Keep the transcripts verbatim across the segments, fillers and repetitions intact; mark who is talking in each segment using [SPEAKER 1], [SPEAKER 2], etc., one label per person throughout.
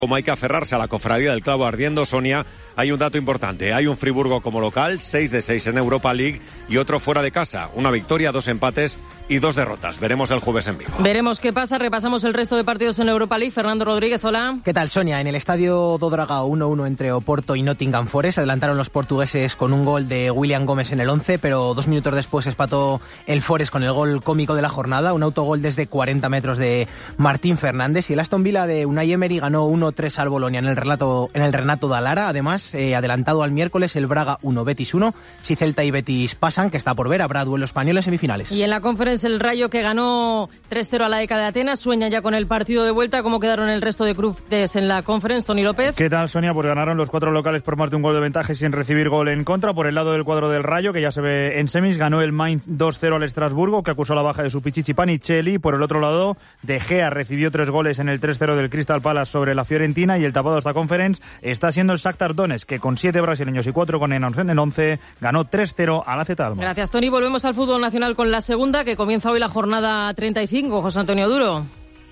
[SPEAKER 1] Como hay que aferrarse a la cofradía del clavo ardiendo, Sonia, hay un dato importante. Hay un Friburgo como local, seis de seis en Europa League, y otro fuera de casa. Una victoria, dos empates y dos derrotas. Veremos el jueves en vivo.
[SPEAKER 2] Veremos qué pasa. Repasamos el resto de partidos en Europa League. Fernando Rodríguez, hola.
[SPEAKER 3] ¿Qué tal, Sonia? En el estadio do Dragao, uno uno entre Oporto y Nottingham Forest. Adelantaron los portugueses con un gol de William Gómez en el once, pero dos minutos después empató el Forest con el gol cómico de la jornada. Un autogol desde cuarenta metros de Martín Fernández. Y el Aston Villa de Unai Emery ganó uno tres al Bolonia en el, relato, en el Renato da Lara. Además, eh, adelantado al miércoles, el Braga uno, Betis uno. Si Celta y Betis pasan, que está por ver, habrá duelo español en semifinales.
[SPEAKER 2] Y en la Conference, el Rayo, que ganó tres cero a la E C A de Atenas, sueña ya con el partido de vuelta. ¿Cómo quedaron el resto de cruces en la Conference, Toni López?
[SPEAKER 4] ¿Qué tal, Sonia? Pues ganaron los cuatro locales por más de un gol de ventaja y sin recibir gol en contra. Por el lado del cuadro del Rayo, que ya se ve en semis, ganó el Mainz dos cero al Estrasburgo, que acusó la baja de su Pichichi Panicelli. Por el otro lado, De Gea recibió tres goles en el tres cero del Crystal Palace sobre la Fiorentina, y el tapado de esta Conference está siendo el Shakhtar Donetsk, que con siete brasileños y cuatro con enanos en el once, ganó tres cero a la Z Alma.
[SPEAKER 2] Gracias, Toni. Volvemos al fútbol nacional con la segunda, que comienza hoy la jornada treinta y cinco. José Antonio Duro.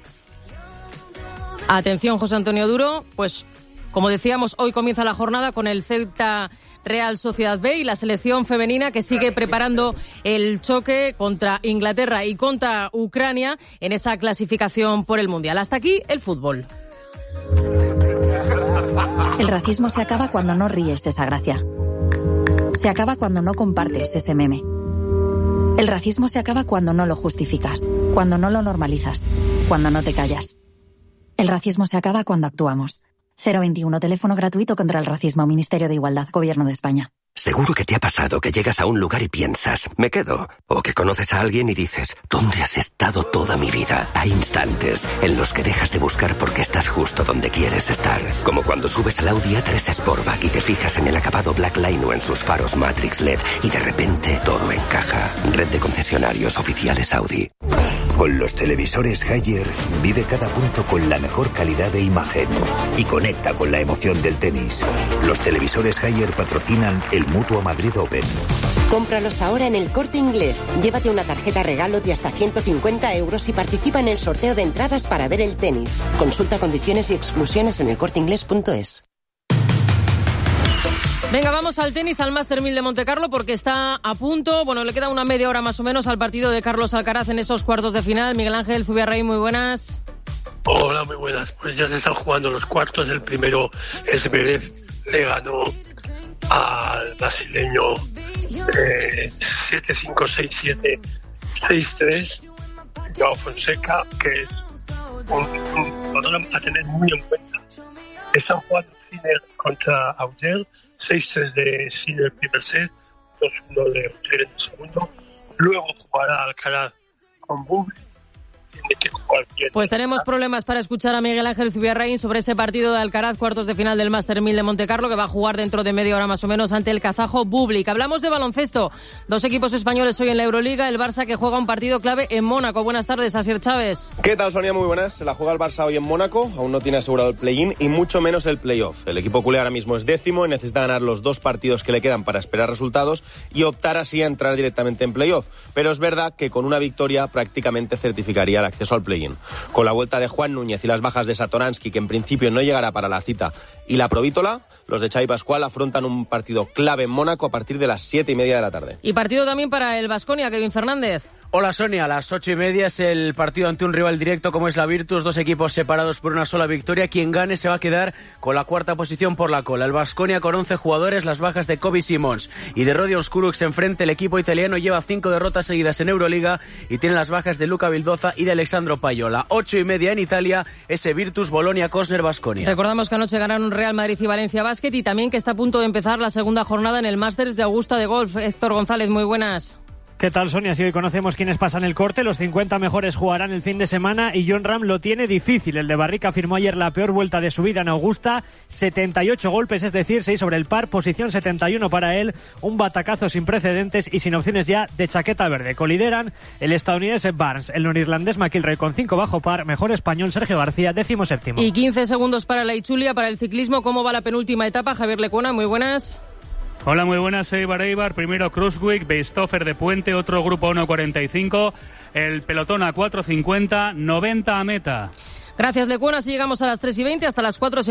[SPEAKER 2] Atención, José Antonio Duro. Pues, como decíamos, hoy comienza la jornada con el Celta Real Sociedad B y la selección femenina, que sigue preparando el choque contra Inglaterra y contra Ucrania en esa clasificación por el Mundial. Hasta aquí el fútbol.
[SPEAKER 5] El racismo se acaba cuando no ríes de esa gracia. Se acaba cuando no compartes ese meme. El racismo se acaba cuando no lo justificas, cuando no lo normalizas, cuando no te callas. El racismo se acaba cuando actuamos. cero veintiuno, teléfono gratuito contra el racismo, Ministerio de Igualdad, Gobierno de España.
[SPEAKER 6] Seguro que te ha pasado que llegas a un lugar y piensas, me quedo. O que conoces a alguien y dices, ¿dónde has estado toda mi vida? Hay instantes en los que dejas de buscar porque estás justo donde quieres estar. Como cuando subes al Audi A tres Sportback y te fijas en el acabado Blackline o en sus faros Matrix L E D y de repente todo encaja. Red de concesionarios oficiales Audi.
[SPEAKER 7] Con los televisores Haier vive cada punto con la mejor calidad de imagen y conecta con la emoción del tenis. Los televisores Haier patrocinan el Mutua Madrid Open.
[SPEAKER 8] Cómpralos ahora en el Corte Inglés. Llévate una tarjeta regalo de hasta ciento cincuenta euros y participa en el sorteo de entradas para ver el tenis. Consulta condiciones y exclusiones en el corte inglés punto es.
[SPEAKER 2] Venga, vamos al tenis, al Master mil de Montecarlo, porque está a punto. Bueno, le queda una media hora más o menos al partido de Carlos Alcaraz en esos cuartos de final. Miguel Ángel Zubiarrey, muy buenas.
[SPEAKER 9] Hola, muy buenas. Pues ya se están jugando los cuartos. El primero, Zverev le ganó al brasileño eh, siete cinco, seis siete, seis tres. Joao Fonseca, que es un, un jugador a tener muy en cuenta. Están jugando Sinner contra Auger, seis tres de Sinner primer set, dos uno de Auger en el segundo. Luego jugará Alcaraz con Bublik. Tiene que jugar bien.
[SPEAKER 2] Pues tenemos problemas para escuchar a Miguel Ángel Zubiarrey sobre ese partido de Alcaraz, cuartos de final del Master mil de Montecarlo, que va a jugar dentro de media hora más o menos ante el kazajo Bublik. Hablamos de baloncesto. Dos equipos españoles hoy en la Euroliga. El Barça, que juega un partido clave en Mónaco. Buenas tardes, Asier Chávez.
[SPEAKER 10] ¿Qué tal, Sonia? Muy buenas. Se la juega el Barça hoy en Mónaco. Aún no tiene asegurado el play-in y mucho menos el play-off. El equipo culé ahora mismo es décimo y necesita ganar los dos partidos que le quedan para esperar resultados y optar así a entrar directamente en play-off. Pero es verdad que con una victoria prácticamente certificaría el acceso al play-in. Con la vuelta de Juan Núñez y las bajas de Satoransky, que en principio no llegará para la cita, y la Provítola, los de Xavi Pascual afrontan un partido clave en Mónaco a partir de las siete y media de la tarde.
[SPEAKER 2] Y partido también para el Baskonia, Kevin Fernández.
[SPEAKER 11] Hola, Sonia, a las ocho y media es el partido ante un rival directo como es la Virtus, dos equipos separados por una sola victoria. Quien gane se va a quedar con la cuarta posición por la cola. El Baskonia con once jugadores, las bajas de Kobe Simons y de Rodion Skurucs enfrente. El equipo italiano lleva cinco derrotas seguidas en Euroliga y tiene las bajas de Luca Vildoza y de Alexandro Payola. Ocho y media en Italia, ese Virtus, Bolonia, Kosner, Baskonia.
[SPEAKER 2] Recordamos que anoche ganaron Real Madrid y Valencia Basket y también que está a punto de empezar la segunda jornada en el Masters de Augusta de Golf. Héctor González, muy buenas.
[SPEAKER 12] ¿Qué tal, Sonia? Si hoy conocemos quiénes pasan el corte, los cincuenta mejores jugarán el fin de semana y Jon Rahm lo tiene difícil. El de Barrica firmó ayer la peor vuelta de su vida en Augusta, setenta y ocho golpes, es decir, seis sobre el par, posición setenta y uno para él, un batacazo sin precedentes y sin opciones ya de chaqueta verde. Colideran el estadounidense Barnes, el norirlandés McIlroy con cinco bajo par, mejor español Sergio García, décimo séptimo.
[SPEAKER 2] Y quince segundos para la Ichulia, para el ciclismo. ¿Cómo va la penúltima etapa? Javier Lecuona, muy buenas.
[SPEAKER 13] Hola, muy buenas, soy Eibar Eibar. Primero Kruiswijk, Beistoffer de Puente, otro grupo uno cuarenta y cinco. El pelotón a cuatro cincuenta, noventa a meta.
[SPEAKER 2] Gracias, Lecuona. Así llegamos a las tres y veinte, hasta las cuatro.